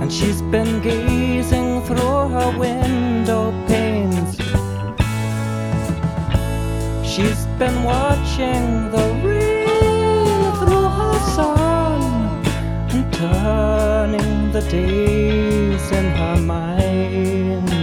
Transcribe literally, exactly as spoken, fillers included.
and she's been gazing through her window panes. She's been watching the rain through her sun and turning the days in her mind.